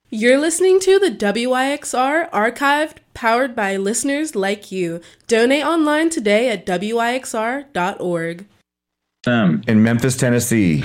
You're listening to the WYXR Archived, powered by listeners like you. Donate online today at wyxr.org. In Memphis, Tennessee.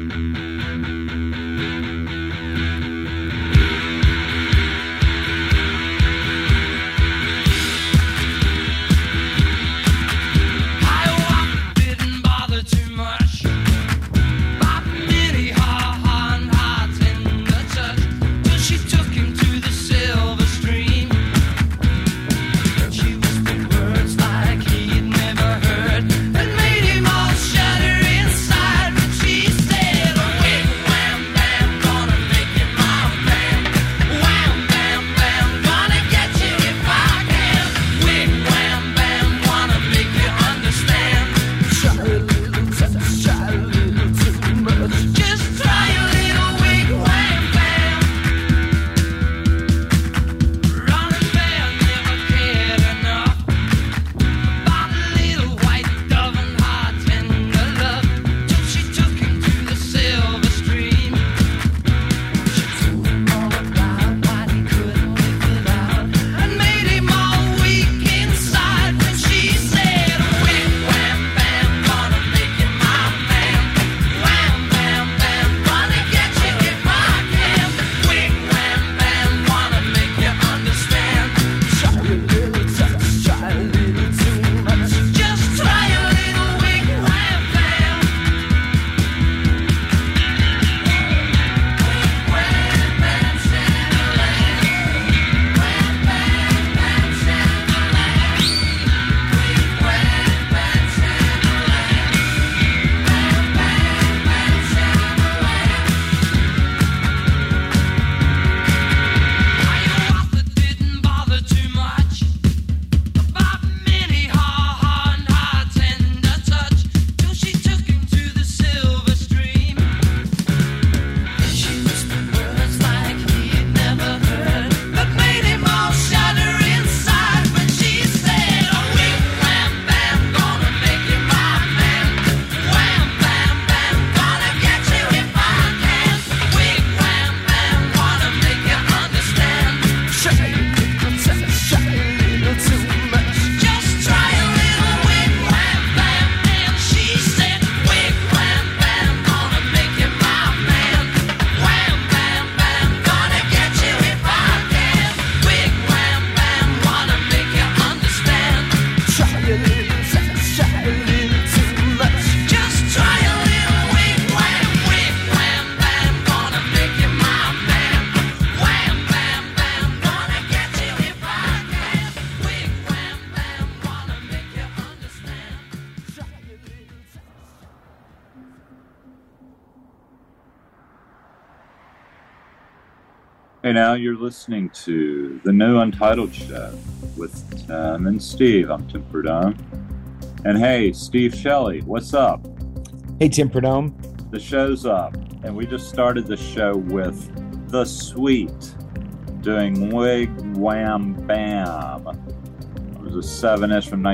Hey, now you're listening to the new Untitled Show with Tim and Steve. I'm Tim Prudhomme. And hey, Steve Shelley, what's up? Hey, Tim Prudhomme. The show's up, and we just started the show with The Sweet doing Wig Wham Bam. It was a 7-ish from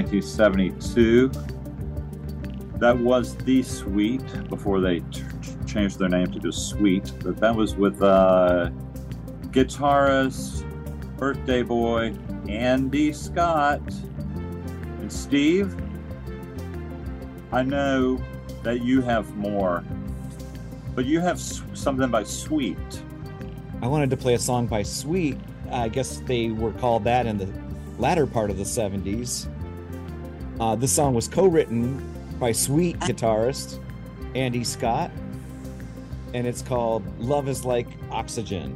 1972. That was The Sweet before they changed their name to just Sweet. But that was with guitarist, birthday boy, Andy Scott. And Steve, I know that you have more, but you have something by Sweet. I wanted to play a song by Sweet. I guess they were called that in the latter part of the 70s. This song was co-written by Sweet guitarist Andy Scott, and it's called Love is Like Oxygen.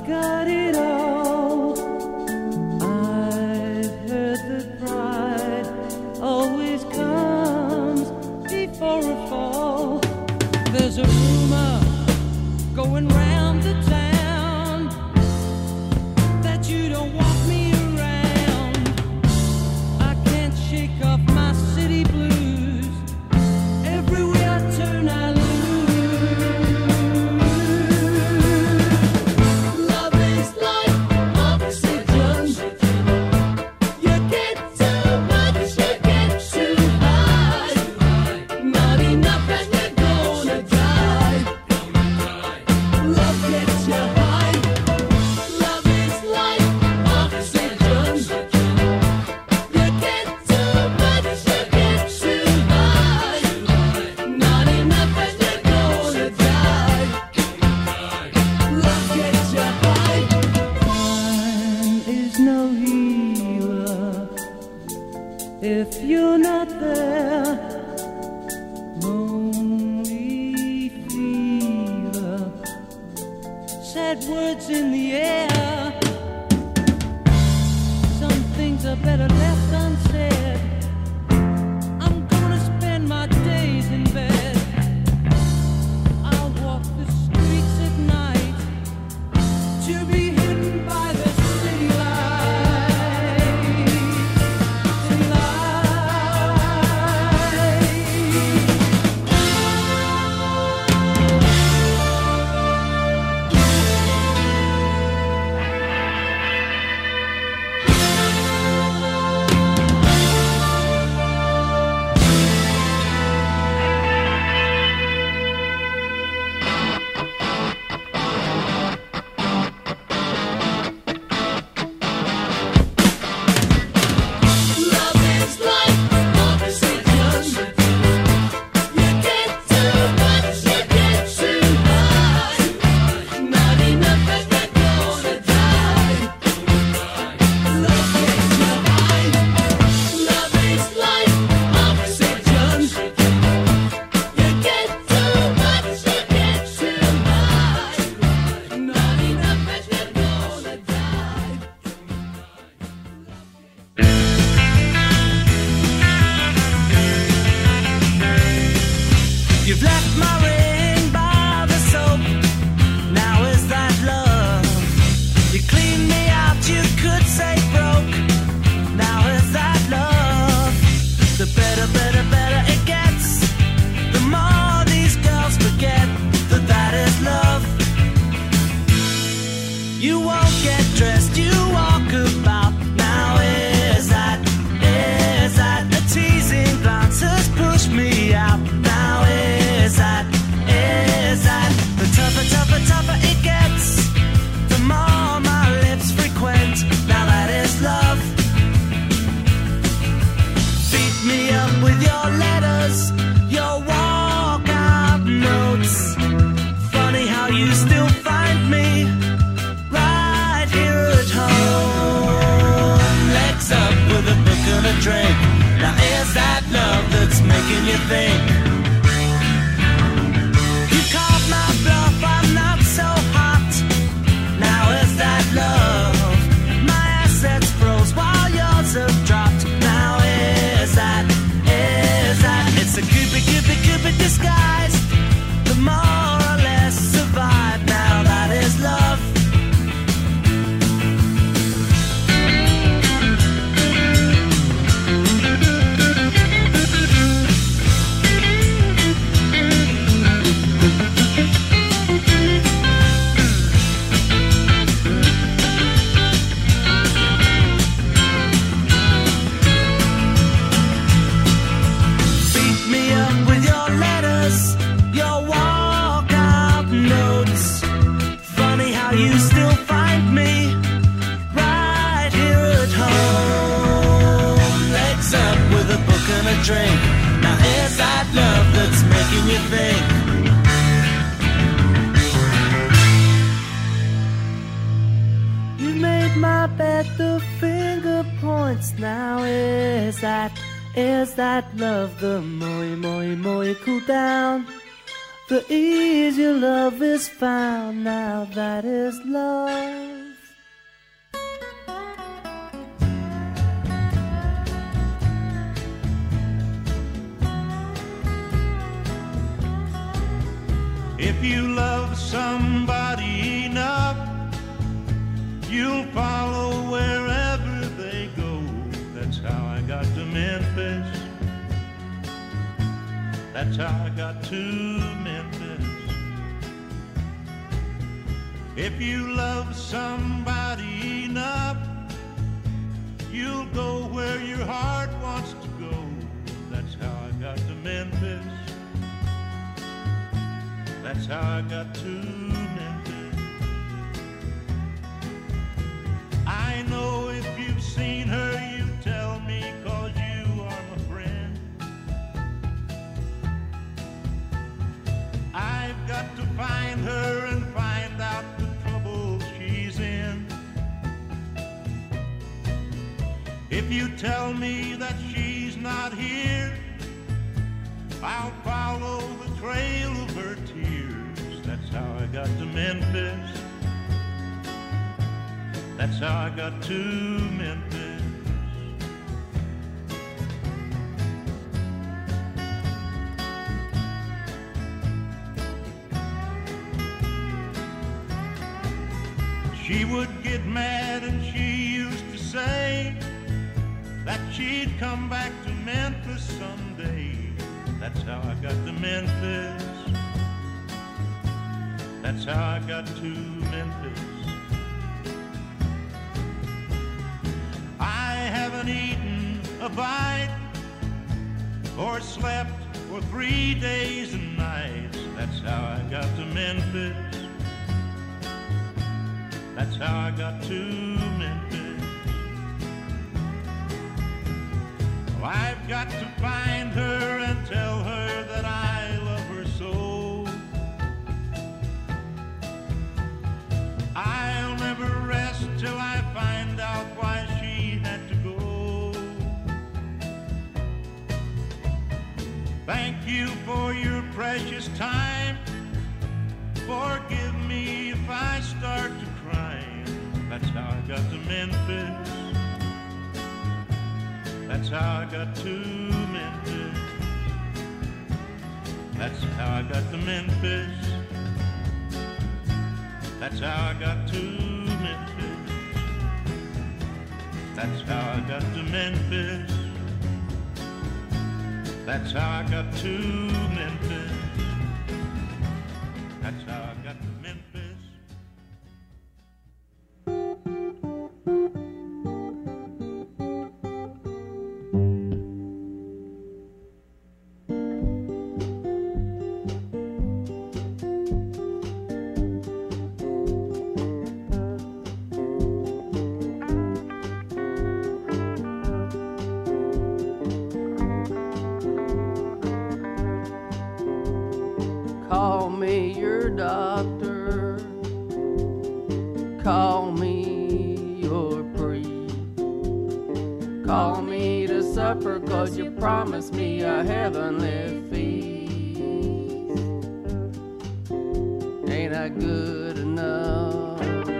got it all. I've heard that pride always comes before a fall. There's a rumor going round the town that you don't want me around. I can't shake off my city blues. Everywhere I turn I lose. Love is like oxygen. You get too much, you get too high. Not enough and you're gonna die. Love gets you high. Love is like oxygen. You get too much, you get too high. Not enough and you're gonna die. Love gets you high. Time is no healer if you're not there. Lonely fever, sad words in the air. Some things are better left unsaid. I'm gonna spend my days in bed. I'll walk the streets at night to be hidden by the city lights. City lights. Love is like oxygen. You get too much, you get too high. Not enough and you're gonna die. Love gets you high. Love is like oxygen. You get too much, you get too high. Not enough and you're gonna die. You've left my ring by the soap. Now is that love? You cleaned me out, you could say broke. Now is that love? The better, better, better it gets. The more these girls forget that that is love. You won't get dressed, you walk about. Now is that a teasing glance has pushed me out. Now is that the tougher, tougher, tougher it gets, the more my lips frequent. Now that is love. Beat me up with your letters, your walkout notes. Funny how you still find me right here at home. Legs up with a book and a drink. Now is that love that's making you think? You called my bluff, I'm not so hot. Now is that love? My assets froze while yours have dropped. Now is that? It's a cupid, cupid, cupid disguise. The more or less survive. Now that is love. Beat me up with your letters, your walkout notes. Funny how you still find me right here at home. Legs up with a book and a drink. Now is that love that's making you think? You made my bed, the finger points. Now is that love, the moi moi moi cool down? The easy love is found, now that is love. If you love somebody enough, you'll follow wherever they go. That's how I got to Memphis. That's how I got to Memphis. If you love somebody enough, you'll go where your heart wants to go. That's how I got to Memphis. That's how I got to Memphis. I know if you've seen her, you tell me, 'cause you are my friend. I've got to find her and find out the trouble she's in. If you tell me that she's not here, I'll follow the trail of her tears. That's how I got to Memphis. That's how I got to Memphis. She would get mad and she used to say that she'd come back to Memphis someday. That's how I got to Memphis. That's how I got to Memphis. I haven't eaten a bite or slept for 3 days and nights. That's how I got to Memphis. That's how I got to Memphis. Well, I've got to find her and tell her that I love her so. I'll never rest till I find out why she had to go. Thank you for your precious time. Forgive me if I start to cry. That's how I got to Memphis. That's how I got to Memphis. That's how I got to Memphis. That's how I got to Memphis. That's how I got to Memphis. That's how I got to Memphis. That's how I got to Memphis. Call me your doctor. Call me your priest. Call me to supper, 'cause you promised me a heavenly feast. Ain't I good enough?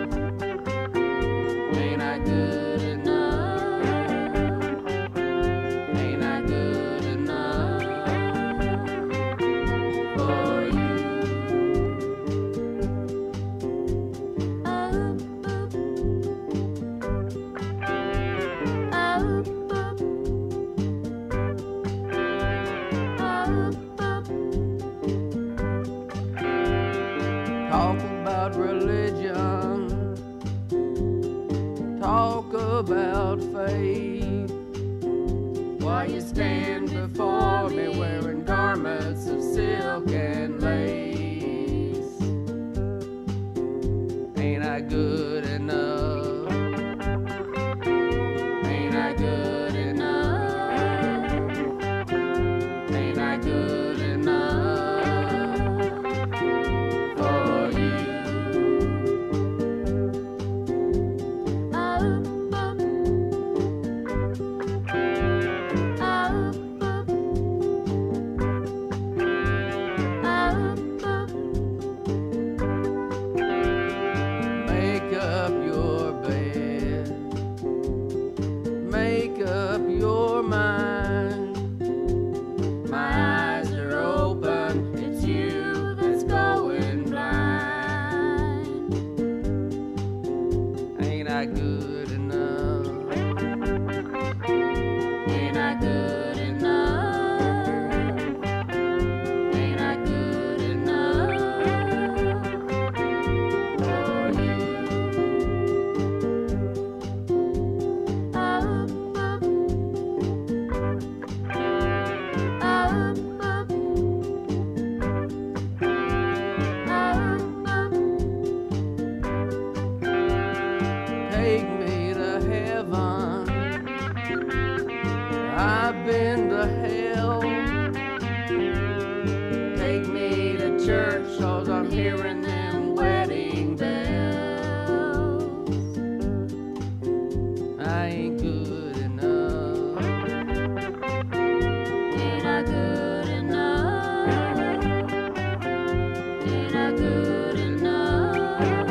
Ain't I good enough? Ain't I good enough for you? Talk about religion, talk about faith, while you stand before me wearing garments of silk and lace. Ain't I good enough? Ain't I good enough? Ain't I good enough for you? I good enough? Ain't I good enough? Ain't I good enough for you? Up, up, up, up, up, up. Take me to heaven. I've been to hell. Take me to church, 'cause I'm hearing them wedding bells. I ain't good enough. Ain't I good enough? Ain't I good enough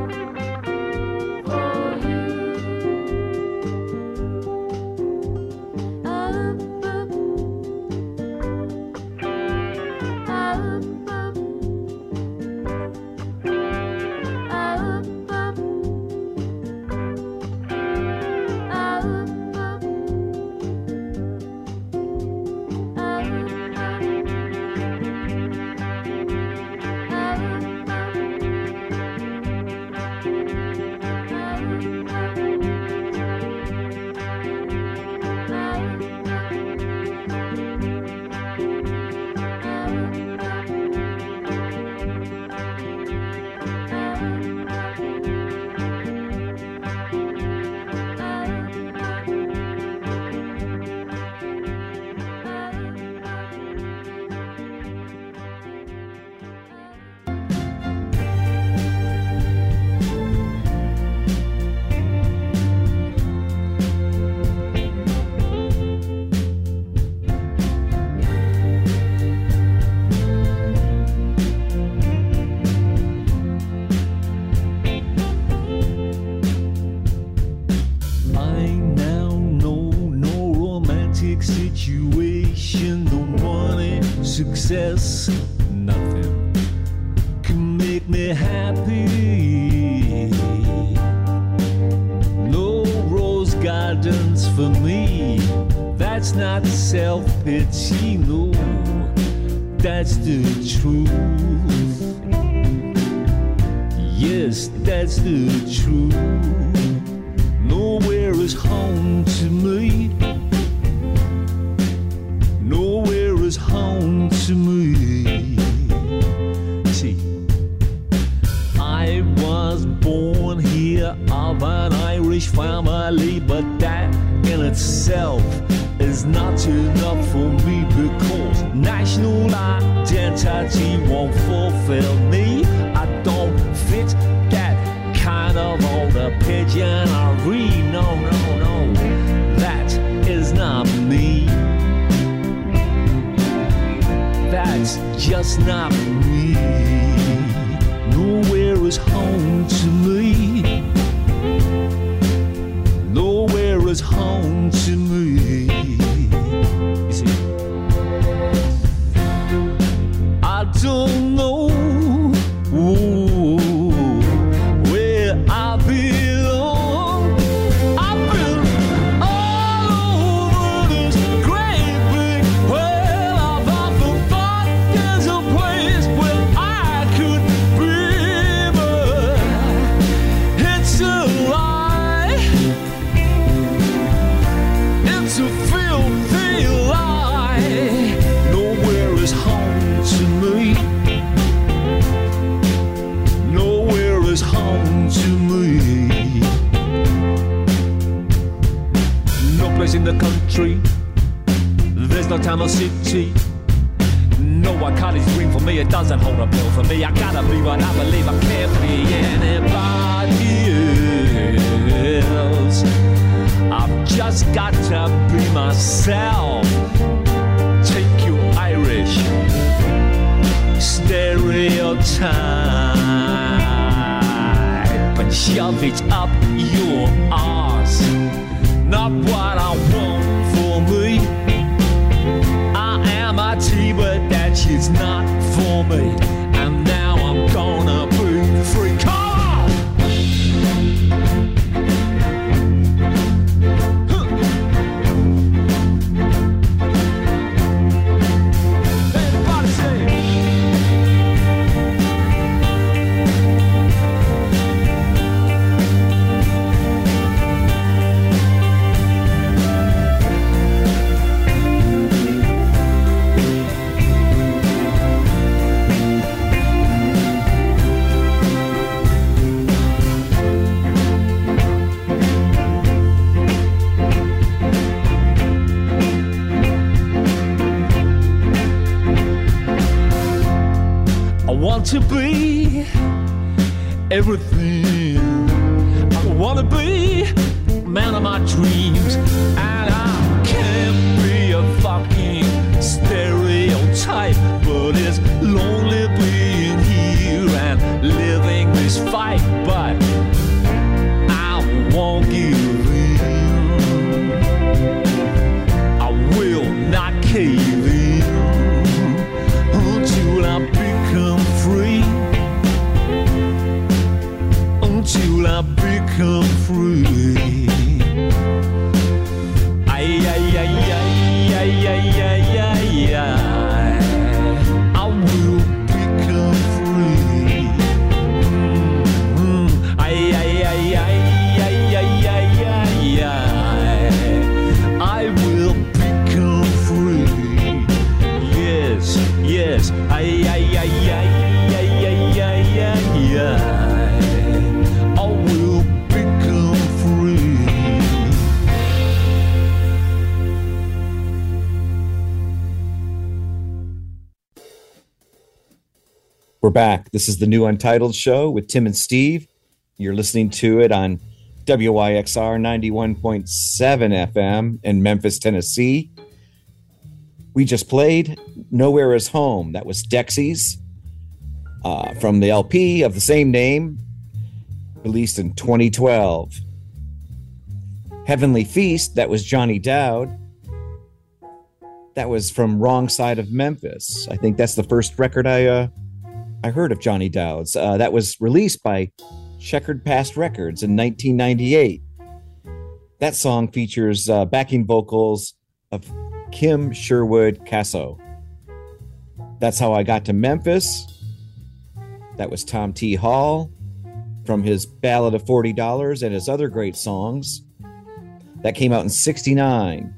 for you? Up, up, up, up, up, situation, no money, success, nothing can make me happy. No rose gardens for me, that's not self-pity, no, that's the truth. Yes, that's the truth. Nowhere is home to me. Nowhere is home to me. See, I was born here of an Irish family, but that in itself is not enough for me, because national identity won't fulfill me. I don't fit that kind of old pigeonry. No, no, no, that is not me. That's just not me. Nowhere is home to me. Nowhere is home to me. You see, I don't know where I belong. I've been all over this great big world. I've often thought there's a place where I could be, but it's a lie. It's a filthy lie. Nowhere is home to me. Nowhere is home to me. No place in the country. There's no town or city. No one college dream for me. It doesn't hold a bill for me. I gotta be what I believe. I can't be anybody else. I've just got to be myself. Take your Irish stereotype and shove it up your arse. Not what I want for me. I am a tea, but that shit's not for me. And now I'm gonna be free. Come on! want to be everything. I wanna be man of my dreams, and I can't be a fucking stereotype, but it's lonely being here and living this fight, but I won't give in. I will not cave in until I become free. Until I become free. Ay, ay, ay, ay, ay, ay, ay, ay, ay. I will become free. Ay, ay, ay, ay, ay, ay, ay, ay, ay. I will become free. Yes, yes. Ay, ay, ay, ay, ay, ay, ay, ay, ay. We're back. This is the new Untitled Show with Tim and Steve. You're listening to it on WYXR 91.7 FM in Memphis, Tennessee. We just played Nowhere Is Home. That was Dexys from the LP of the same name, released in 2012. Heavenly Feast, that was Johnny Dowd. That was from Wrong Side of Memphis. I think that's the first record I heard of Johnny Dowd's. That was released by Checkered Past Records in 1998. That song features backing vocals of Kim Sherwood Casso. That's How I Got to Memphis. That was Tom T. Hall from his Ballad of $40 and his other great songs. That came out in 1969.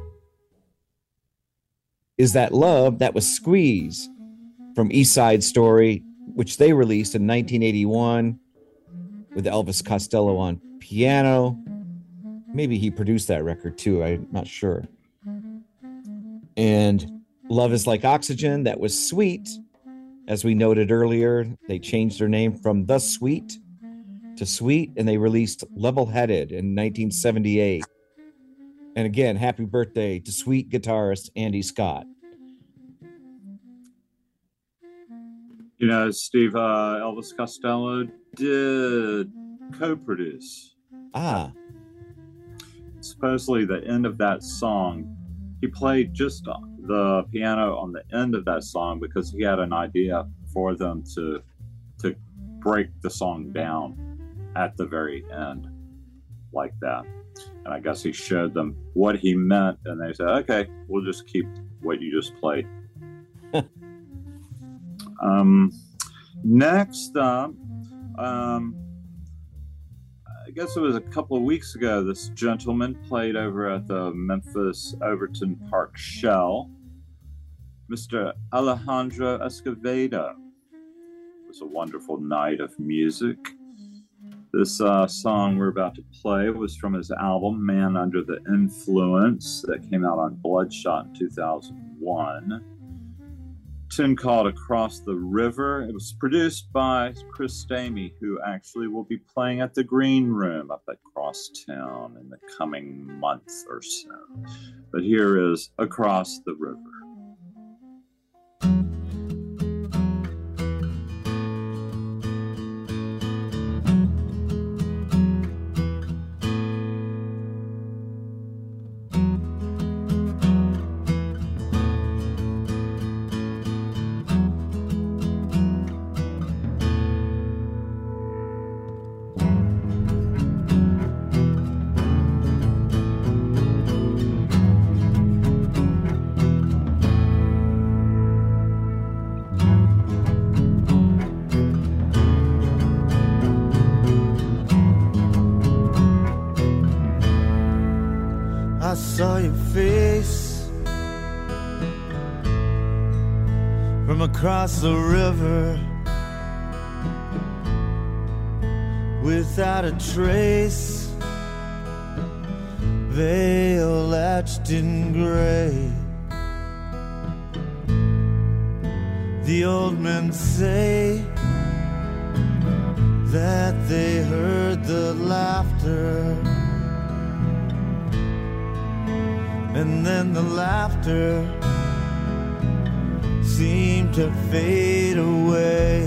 Is That Love? That was Squeeze from East Side Story, which they released in 1981 with Elvis Costello on piano. Maybe he produced that record too, I'm not sure. And Love Is Like Oxygen, that was Sweet. As we noted earlier, they changed their name from The Sweet to Sweet, and they released Level Headed in 1978. And again, happy birthday to Sweet guitarist Andy Scott. You know, Steve, Elvis Costello did co-produce. Ah. Supposedly the end of that song, he played just the piano on the end of that song because he had an idea for them to break the song down at the very end like that. And I guess he showed them what he meant, and they said, okay, we'll just keep what you just played. Next up, I guess it was a couple of weeks ago, this gentleman played over at the Memphis Overton Park Shell, Mr. Alejandro Escovedo. It was a wonderful night of music. This song we're about to play was from his album, Man Under the Influence, that came out on Bloodshot in 2001. Tune called Across the River. It was produced by Chris Stamey, who actually will be playing at the Green Room up at Crosstown in the coming month or so. But here is Across the River. I saw your face from across the river without a trace, veil etched in gray. The old men say that they heard the laughter, and then the laughter seemed to fade away.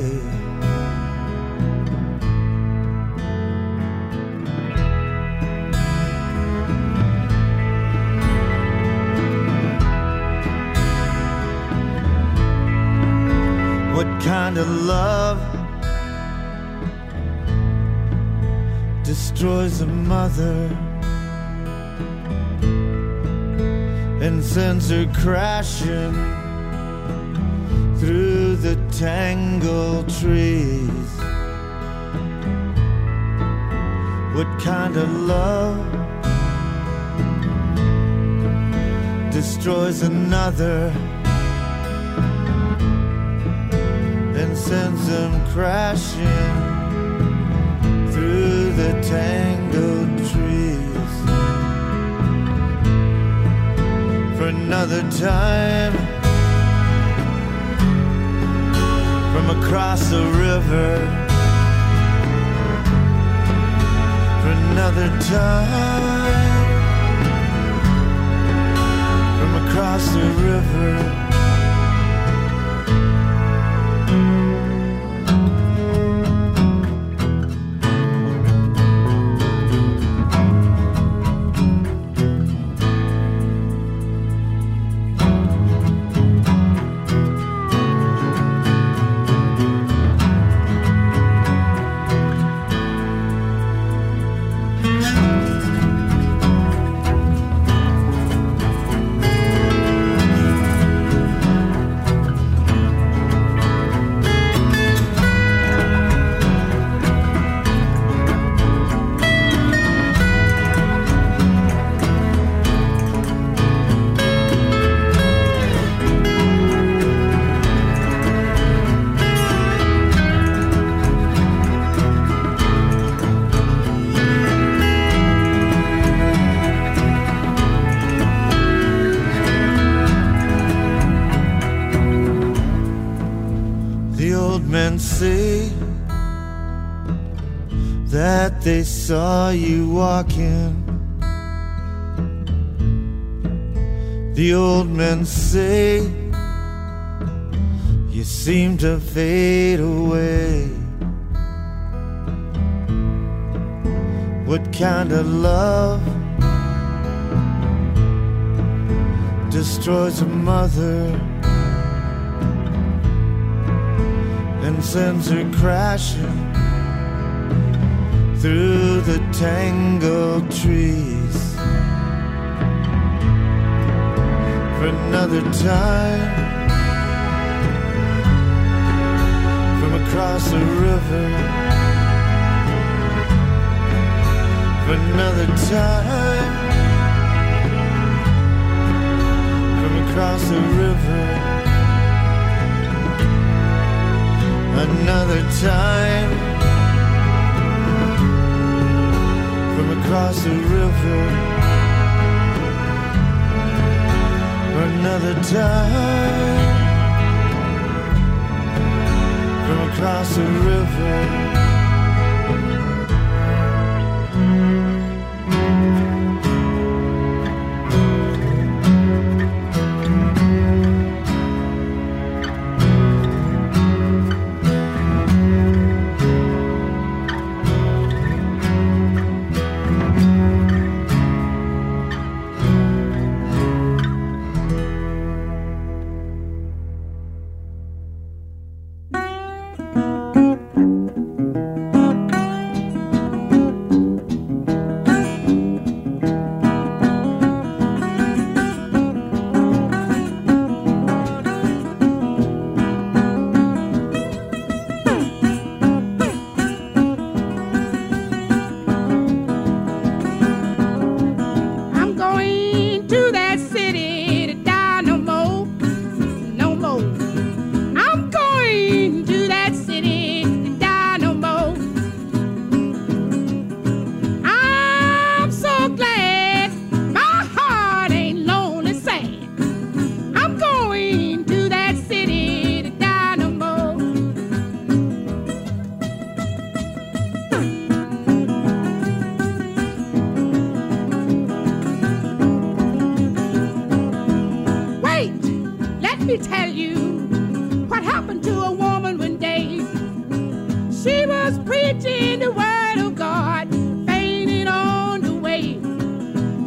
What kind of love destroys a mother and sends her crashing through the tangled trees? What kind of love destroys another and sends them crashing through the tangled trees? For another time, from across the river, for another time, from across the river. Say that they saw you walking. The old men say you seem to fade away. What kind of love destroys a mother and sends her crashing through the tangled trees? For another time, from across the river. For another time, from across the river. Another time, from across the river. Another time, from across the river.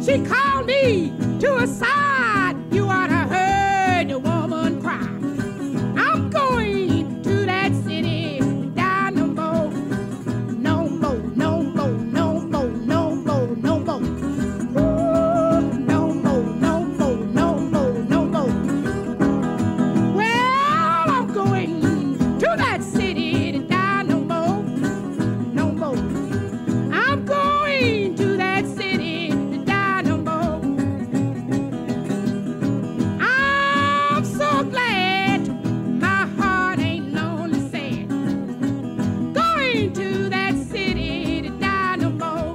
She called me to her side. You ought to heard the woman cry. I'm going to that city, die no more. No more, no more, no more, no more, no more. Ooh, no more, no more, no more, no more. Well, I'm going to that city to die no more. No more. I'm going to that city to die no more. I'm so glad my heart ain't lonely sad. Going to that city to die no more.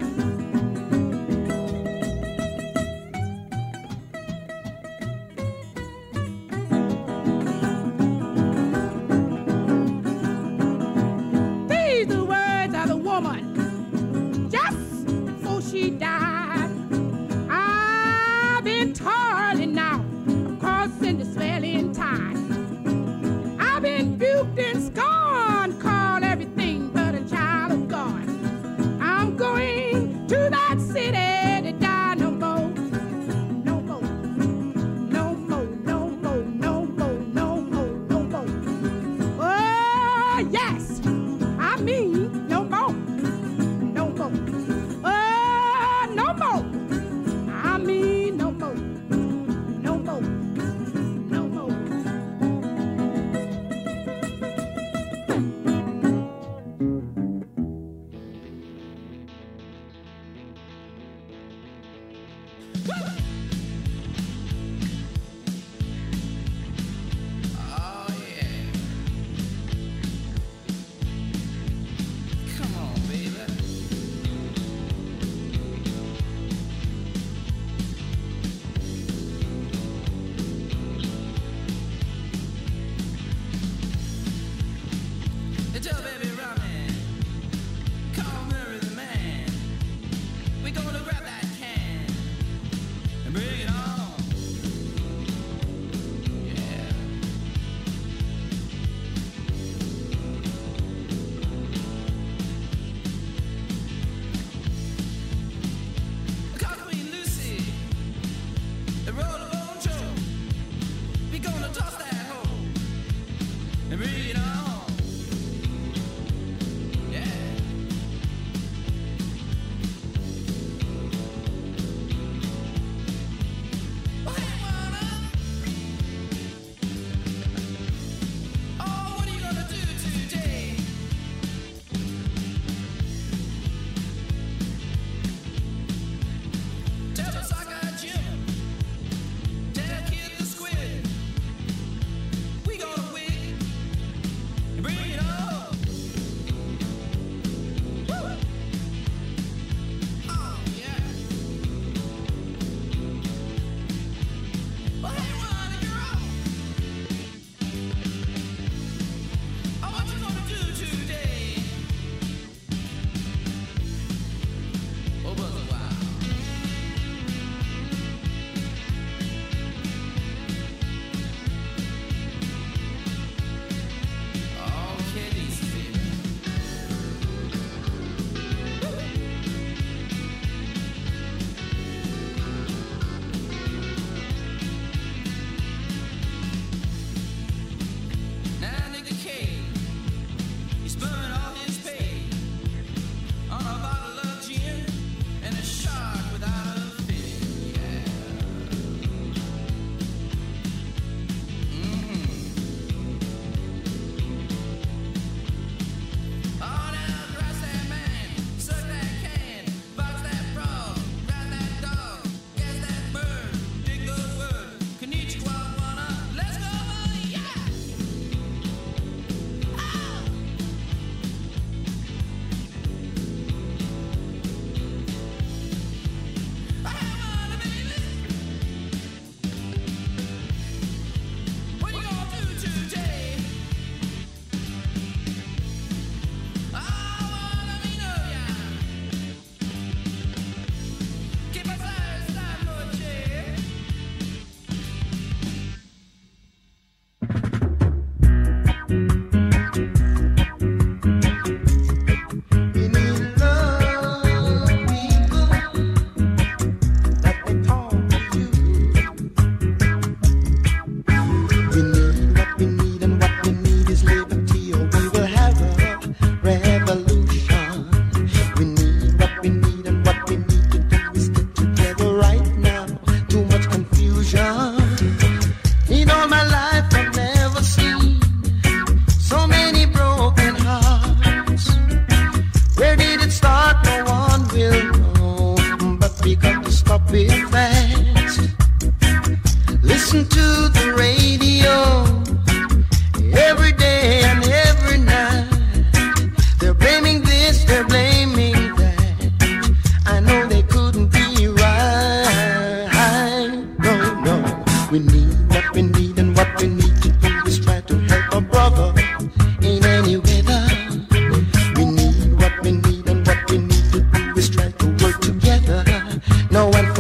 These the words of the woman just before she died. I've been toiling now, crossing the swelling tide. I've been buked and scorned, called everything but a child of God. I'm going to that city to die no more. No more. No more, no more, no more, no more, no more. Oh, yes, I mean no more. No more. Oh, no more. I mean no more. No more. No more. Oh yeah. Come on, baby. Tell baby Robin, call Murray the man. We gonna grab that can and bring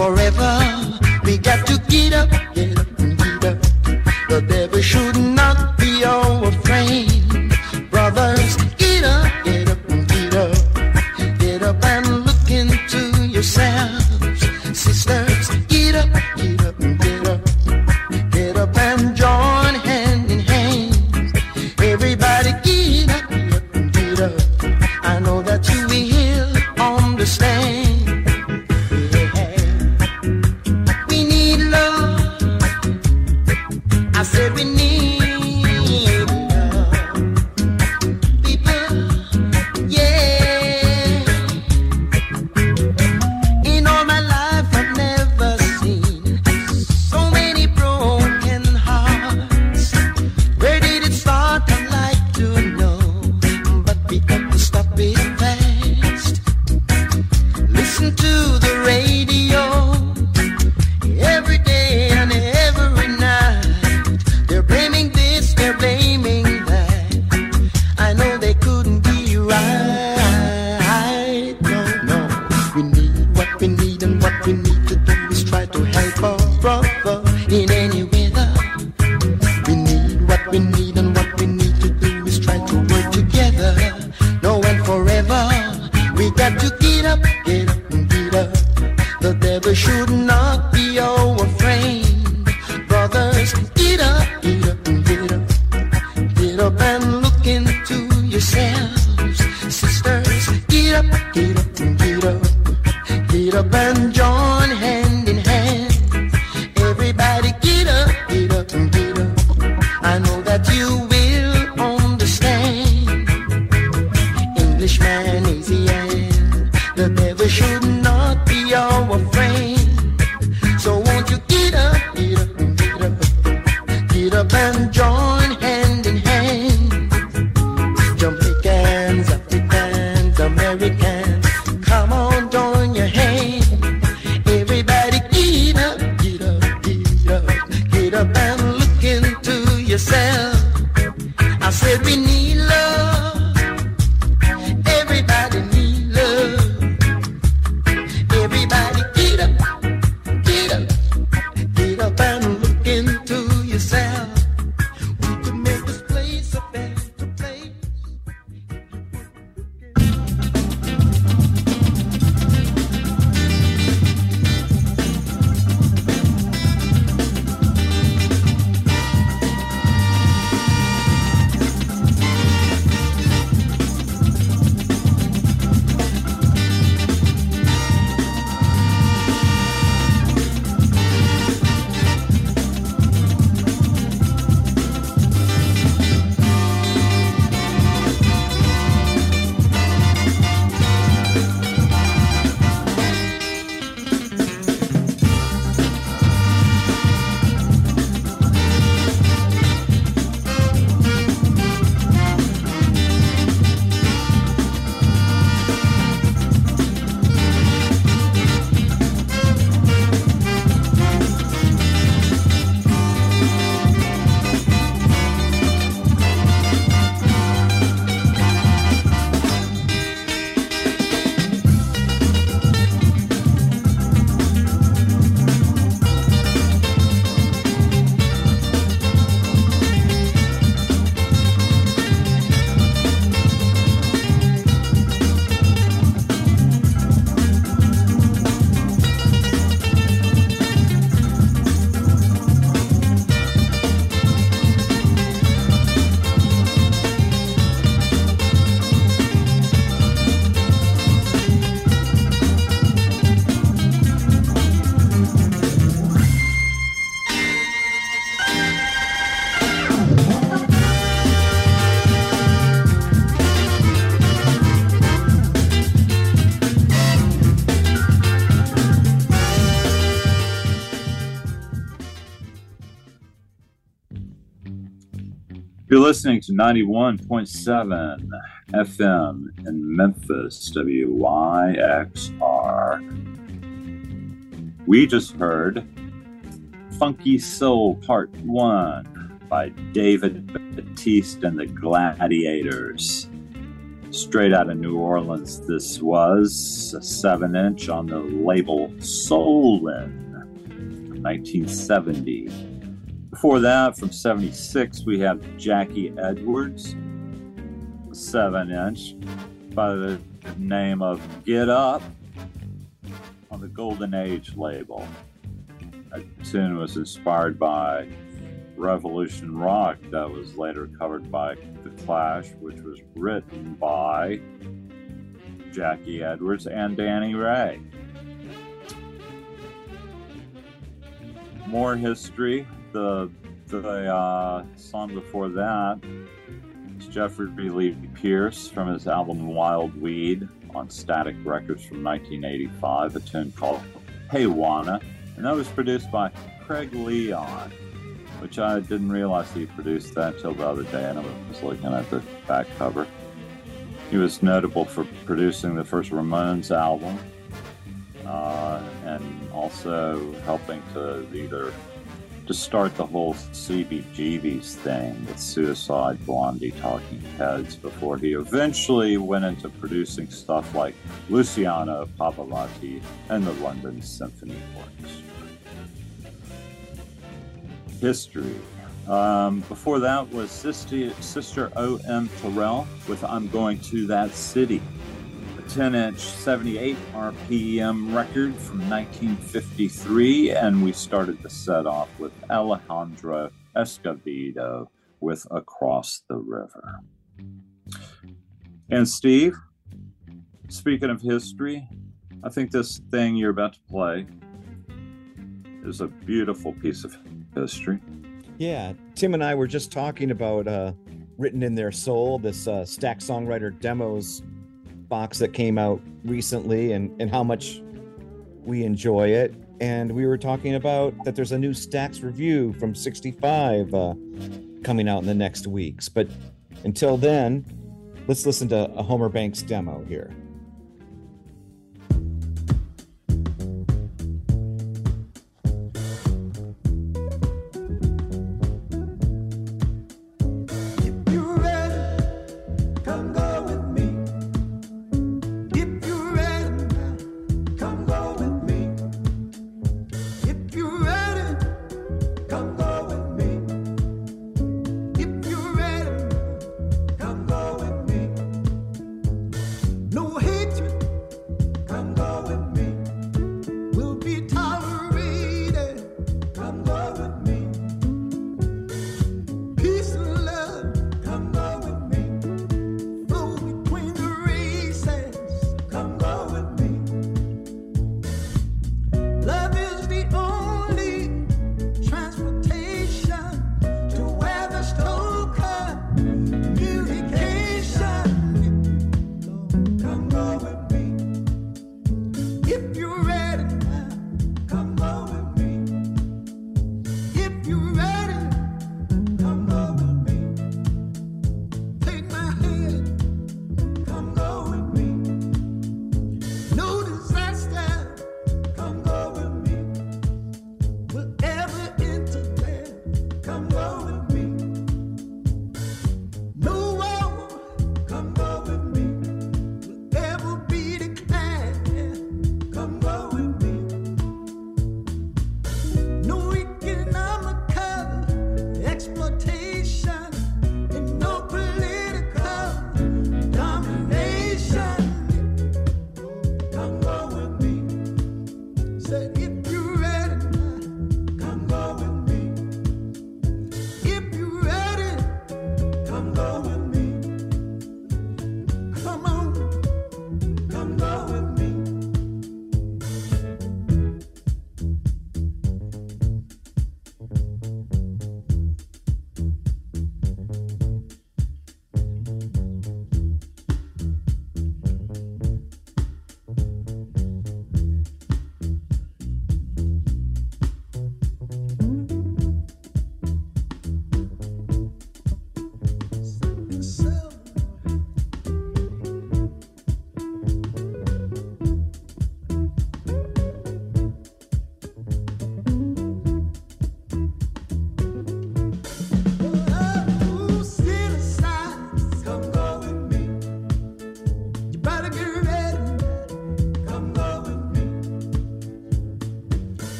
forever. We got to get up, get up, and get up. The devil should not be our friend. Brothers, get up, get up, and get up. Get up and look into yourselves. Sisters, get up, get up, and get up. Get up and join hand in hand. Everybody get up, get up, and get up. I know that you will understand. We need love. I said we need love. People, yeah. In all my life I've never seen so many broken hearts. Where did it start? I'd like to know, but we got to stop it fast. Listen to the radio every day and every night. They're blaming this, they're blaming that. I know they couldn't be right. No, we need what we need, and what we need to do is try to help our brother in any weather. We need what we need, and what we need to do is try to work together, now and forever. We got to get up, get up, and get up. The devil should not be our friend. Brothers, get up, get up, and get up. Get up and look into yourselves. Sisters, get up, get up, and get up. Get up and join hand in hand. Everybody get up, get up, and get up. I know that you will understand. Englishman, easy and the devil should not be our friend. So won't you get up, get up, and get up. Get up and join hand in hand. Jamaicans, Africans, Americans, come on, join your hand. Everybody get up, get up, get up. Get up and look into yourself. I said we need love. Everybody need love. Everybody get up, get up. Get up and look into yourself. We can make this place a better place. You're listening to 91.7 FM in Memphis, WYXR. We just heard Funky Soul Part 1 by David Batiste and the Gladiators. straight out of New Orleans. This was a 7-inch on the label Soulin, 1970. Before that, from 76, we have Jackie Edwards, 7-inch, by the name of Get Up, on the Golden Age label. That tune was inspired by Revolution Rock that was later covered by The Clash, which was written by Jackie Edwards and Danny Ray. More history. The song before that is Jeffrey Lee Pierce from his album Wild Weed on Static Records from 1985, a tune called Hey Wanna, and that was produced by Craig Leon, which I didn't realize he produced that until the other day, and I was looking at the back cover. He was notable for producing the first Ramones album, and also helping to start the whole CBGB's thing with Suicide, Blondie, Talking Heads, before he eventually went into producing stuff like Luciano Pavarotti and the London Symphony Orchestra. History. Before that was Sister O.M. Terrell with I'm Going to That City, a 10-inch 78 RPM record from 1953, and we started the set off with Alejandro Escovedo with Across the River. And Steve, speaking of history, I think this thing you're about to play is a beautiful piece of history. Yeah, Tim and I were just talking about Written in Their Soul, this Stax Songwriter Demos box that came out recently, and how much we enjoy it. And we were talking about that there's a new Stax review from 65 coming out in the next weeks. But until then, let's listen to a Homer Banks demo here.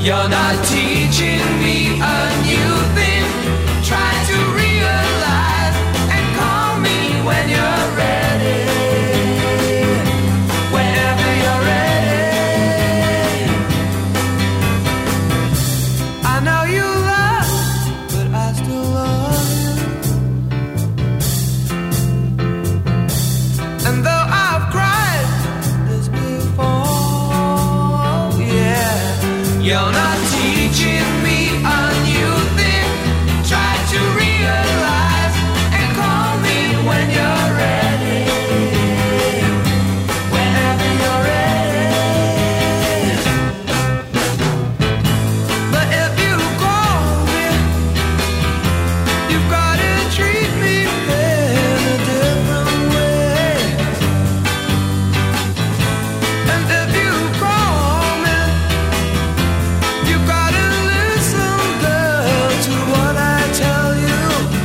You're not teaching me a new thing. Try to realize and call me when you're ready. Whenever you're ready. I know you love, but I still love you. And though I've cried this before, yeah, you're not teaching me a new thing. Try to realize and call me when you're ready. Whenever you're ready. But if you call me, you've got to treat me in a different way. And if you call me, you gotta listen, girl, to what I tell you.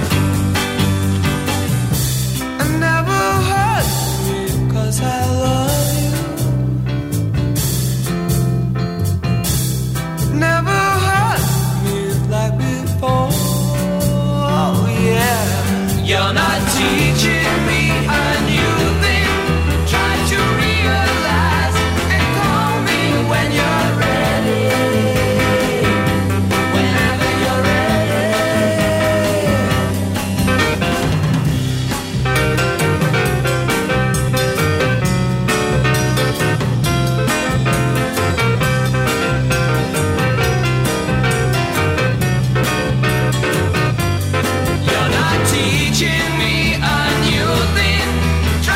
And never hurt me, 'cause I love you. Never hurt me like before, yeah. You're not teaching me a new thing. Try to realize and call me when you're ready. Whenever you're ready. You're not teaching me a new thing. Try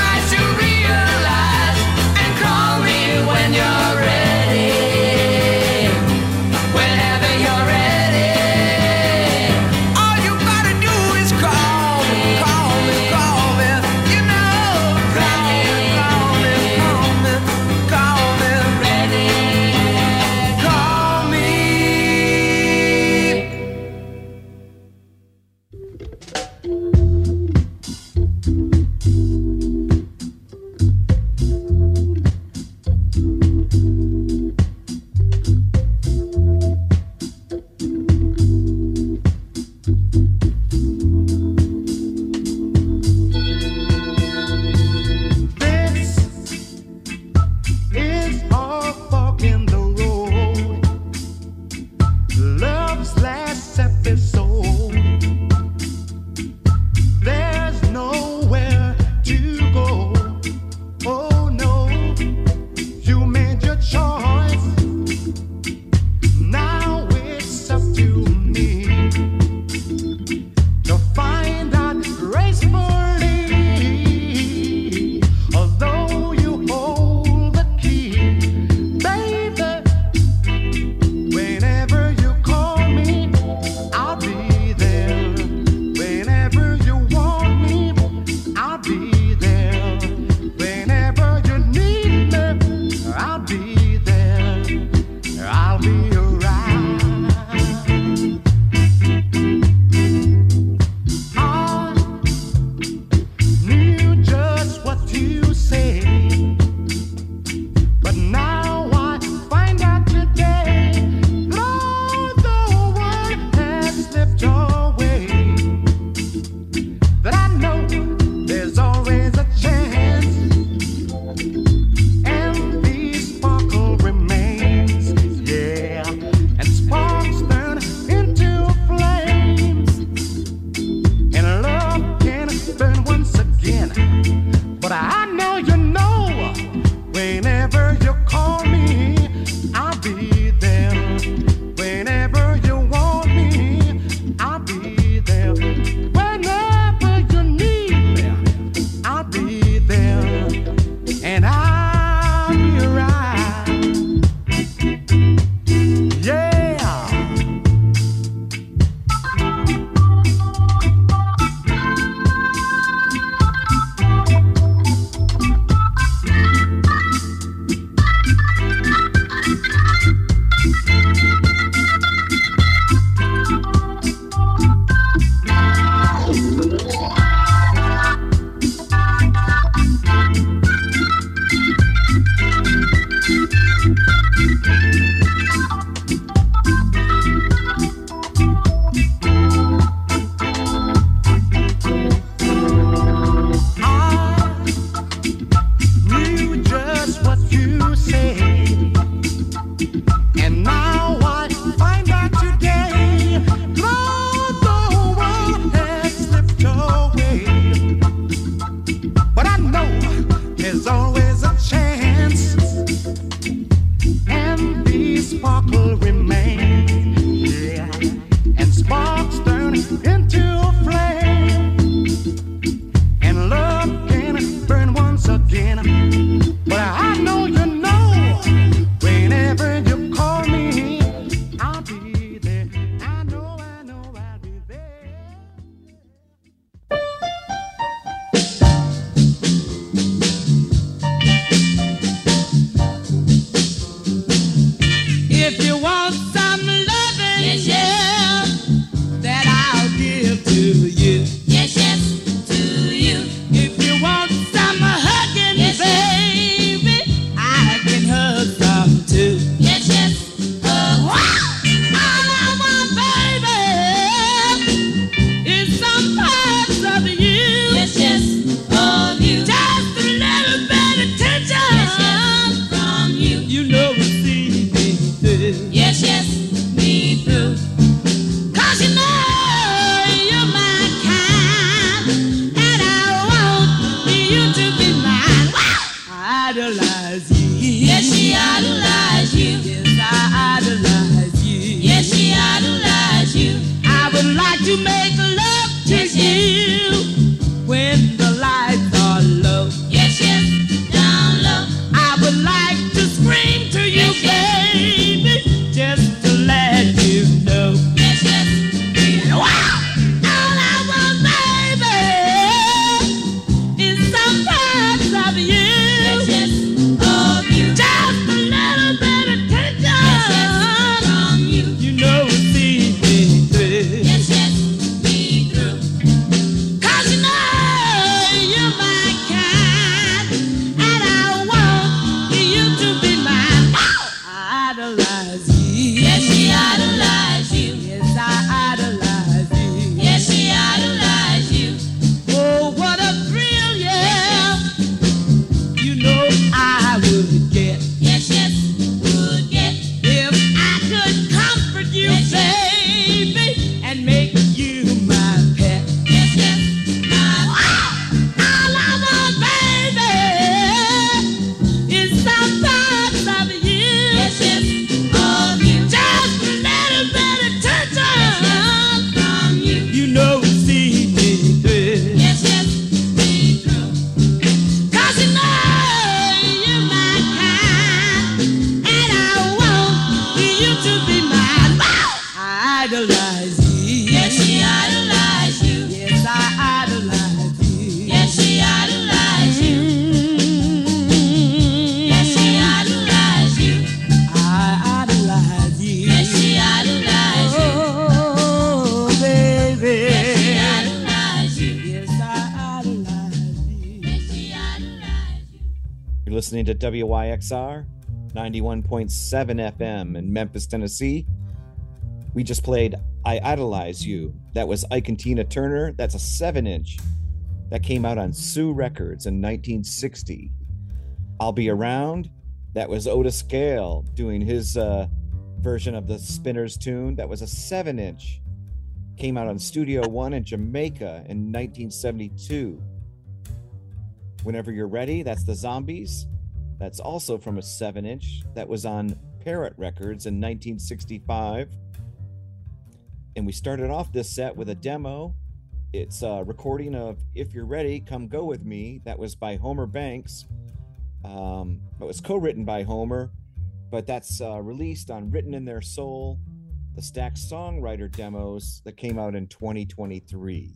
listening to WYXR 91.7 FM in Memphis, Tennessee. We just played I Idolize You. That was Ike and Tina Turner. That's a 7-inch that came out on Sue Records in 1960. I'll Be Around. That was Otis Gale doing his version of the Spinners tune. That was a 7-inch. Came out on Studio One in Jamaica in 1972. Whenever You're Ready, that's the Zombies. That's also from a 7-inch. That was on Parrot Records in 1965. And we started off this set with a demo. It's a recording of If You're Ready, Come Go With Me. That was by Homer Banks. It was co-written by Homer, but that's released on Written in Their Soul, the Stax Songwriter demos that came out in 2023.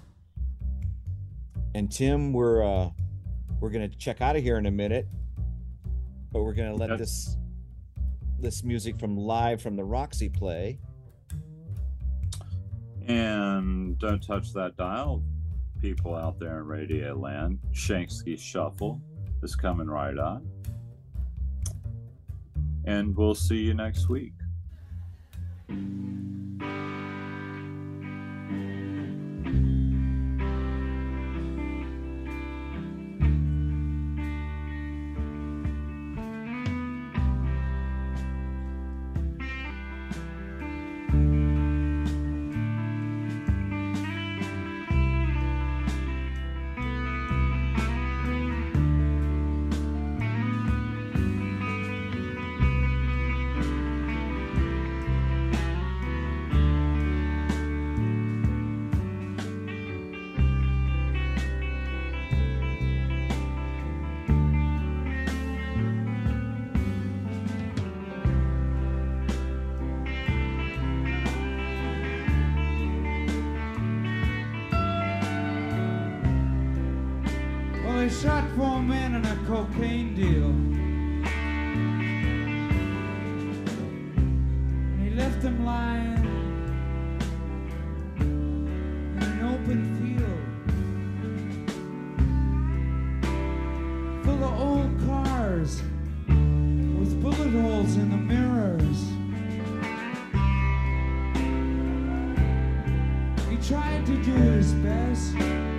And Tim, we're gonna check out of here in a minute, but we're gonna let this music from Live from the Roxy play. And don't touch that dial, people out there in Radio Land. Shanksky Shuffle is coming right on. And we'll see you next week. They shot 4 men in a cocaine deal. And he left them lying in an open field full of old cars with bullet holes in the mirrors. He tried to do his best.